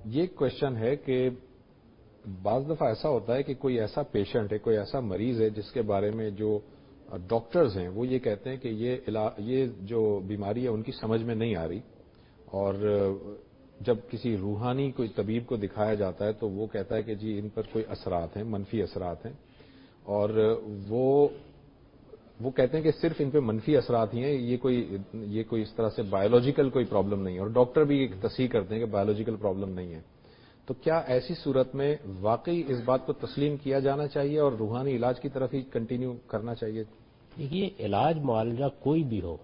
یہ کوشچن ہے کہ بعض دفعہ ایسا ہوتا ہے کہ کوئی ایسا پیشنٹ ہے، کوئی ایسا مریض ہے جس کے بارے میں جو ڈاکٹرز ہیں وہ یہ کہتے ہیں کہ یہ جو بیماری ہے ان کی سمجھ میں نہیں آ رہی، اور جب کسی روحانی کوئی طبیب کو دکھایا جاتا ہے تو وہ کہتا ہے کہ جی ان پر کوئی اثرات ہیں، منفی اثرات ہیں، اور وہ کہتے ہیں کہ صرف ان پہ منفی اثرات ہی ہیں، یہ کوئی اس طرح سے بایولوجیکل کوئی پرابلم نہیں ہے، اور ڈاکٹر بھی ایک تصحیح کرتے ہیں کہ بایولوجیکل پرابلم نہیں ہے۔ تو کیا ایسی صورت میں واقعی اس بات کو تسلیم کیا جانا چاہیے اور روحانی علاج کی طرف ہی کنٹینیو کرنا چاہیے؟ دیکھیے، علاج معالجہ کوئی بھی ہو،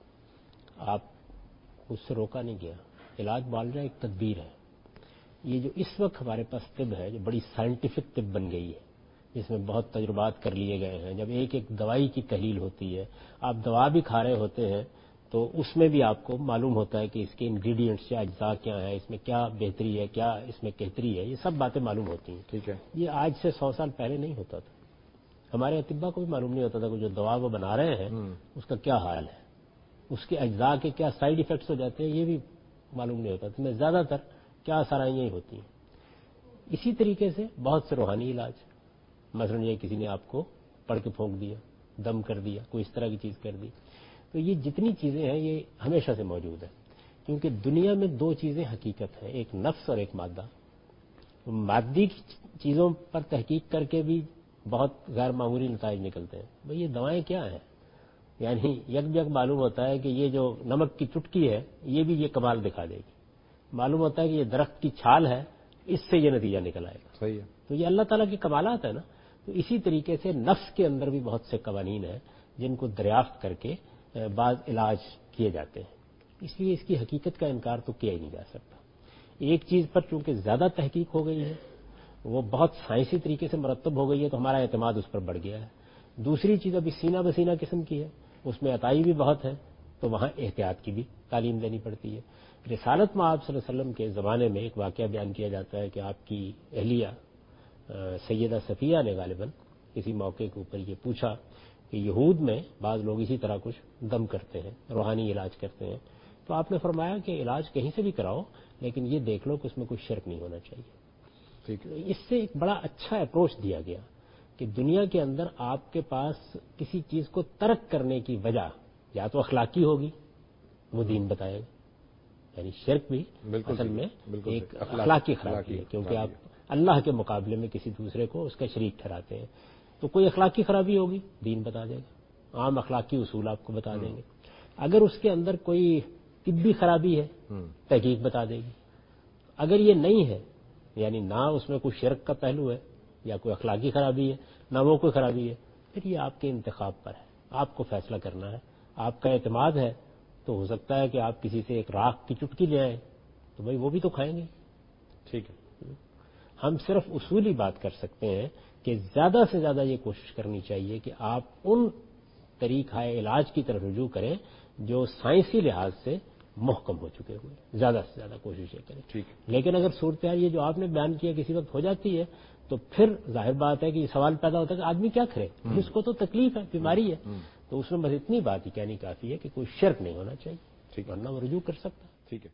آپ اس سے روکا نہیں گیا۔ علاج معالجہ ایک تدبیر ہے۔ یہ جو اس وقت ہمارے پاس طب ہے، جو بڑی سائنٹیفک طب بن گئی ہے، جس میں بہت تجربات کر لیے گئے ہیں، جب ایک ایک دوائی کی تحلیل ہوتی ہے، آپ دوا بھی کھا رہے ہوتے ہیں تو اس میں بھی آپ کو معلوم ہوتا ہے کہ اس کے انگریڈینٹس یا اجزاء کیا ہیں، اس میں کیا بہتری ہے، کیا اس میں کہتری ہے، یہ سب باتیں معلوم ہوتی ہیں۔ ٹھیک ہے، یہ آج سے 100 سال پہلے نہیں ہوتا تھا۔ ہمارے اطباء کو بھی معلوم نہیں ہوتا تھا کہ جو دوا وہ بنا رہے ہیں اس کا کیا حال ہے، اس کے اجزاء کے کیا سائیڈ ایفیکٹس ہو جاتے ہیں، یہ بھی معلوم نہیں ہوتا تھا۔ میں زیادہ تر کیا آسرائیاں ہی ہوتی ہیں۔ اسی طریقے سے بہت سے روحانی علاج، مثلا یہ کسی نے آپ کو پڑھ کے پھونک دیا، دم کر دیا، کوئی اس طرح کی چیز کر دی، تو یہ جتنی چیزیں ہیں یہ ہمیشہ سے موجود ہے، کیونکہ دنیا میں دو چیزیں حقیقت ہیں، ایک نفس اور ایک مادہ۔ مادی چیزوں پر تحقیق کر کے بھی بہت غیر معمولی نتائج نکلتے ہیں۔ بھئی یہ دوائیں کیا ہیں؟ یعنی یک معلوم ہوتا ہے کہ یہ جو نمک کی چٹکی ہے یہ بھی یہ کمال دکھا دے گی، معلوم ہوتا ہے کہ یہ درخت کی چھال ہے، اس سے یہ نتیجہ نکل آئے گا۔ صحیح ہے۔ تو یہ اللہ تعالیٰ کے کمالات ہیں نا۔ تو اسی طریقے سے نفس کے اندر بھی بہت سے قوانین ہیں جن کو دریافت کر کے بعض علاج کیے جاتے ہیں، اس لیے اس کی حقیقت کا انکار تو کیا ہی نہیں جا سکتا۔ ایک چیز پر چونکہ زیادہ تحقیق ہو گئی ہے، وہ بہت سائنسی طریقے سے مرتب ہو گئی ہے، تو ہمارا اعتماد اس پر بڑھ گیا ہے۔ دوسری چیز ابھی سینہ بسینہ قسم کی ہے، اس میں عطائی بھی بہت ہے، تو وہاں احتیاط کی بھی تعلیم دینی پڑتی ہے۔ رسالت میں آپ صلی اللہ علیہ وسلم کے زمانے میں ایک واقعہ بیان کیا جاتا ہے کہ آپ کی اہلیہ سیدہ صفیہ نے غالباً کسی موقع کے اوپر یہ پوچھا کہ یہود میں بعض لوگ اسی طرح کچھ دم کرتے ہیں، روحانی علاج کرتے ہیں، تو آپ نے فرمایا کہ علاج کہیں سے بھی کراؤ لیکن یہ دیکھ لو کہ اس میں کوئی شرک نہیں ہونا چاہیے۔ ٹھیک ہے۔ اس سے ایک بڑا اچھا اپروچ دیا گیا کہ دنیا کے اندر آپ کے پاس کسی چیز کو ترک کرنے کی وجہ یا تو اخلاقی ہوگی، وہ دین بتائے گا، یعنی شرک بھی اصل میں ایک اخلاقی خرابی ہے، کیونکہ آپ اللہ کے مقابلے میں کسی دوسرے کو اس کا شریک ٹھہراتے ہیں۔ تو کوئی اخلاقی خرابی ہوگی، دین بتا دے گا، عام اخلاقی اصول آپ کو بتا دیں گے۔ اگر اس کے اندر کوئی طبی خرابی ہے، تحقیق بتا دے گی۔ اگر یہ نہیں ہے، یعنی نہ اس میں کوئی شرک کا پہلو ہے یا کوئی اخلاقی خرابی ہے، نہ وہ کوئی خرابی ہے، پھر یہ آپ کے انتخاب پر ہے، آپ کو فیصلہ کرنا ہے۔ آپ کا اعتماد ہے تو ہو سکتا ہے کہ آپ کسی سے ایک راکھ کی چٹکی لے آئیں، تو بھائی وہ بھی تو کھائیں گے۔ ٹھیک ہے۔ ہم صرف اصولی بات کر سکتے ہیں کہ زیادہ سے زیادہ یہ کوشش کرنی چاہیے کہ آپ ان طریقہ علاج کی طرف رجوع کریں جو سائنسی لحاظ سے محکم ہو چکے ہوئے، زیادہ سے زیادہ کوشش یہ کریں۔ ٹھیک ہے۔ لیکن اگر صورتحال یہ جو آپ نے بیان کیا کسی وقت ہو جاتی ہے تو پھر ظاہر بات ہے کہ یہ سوال پیدا ہوتا ہے کہ آدمی کیا کرے، اس کو تو تکلیف ہے، بیماری ہے، تو اس میں بس اتنی بات ہی کہنی کافی ہے کہ کوئی شرک نہیں ہونا چاہیے، ورنہ وہ رجوع کر سکتا ہے۔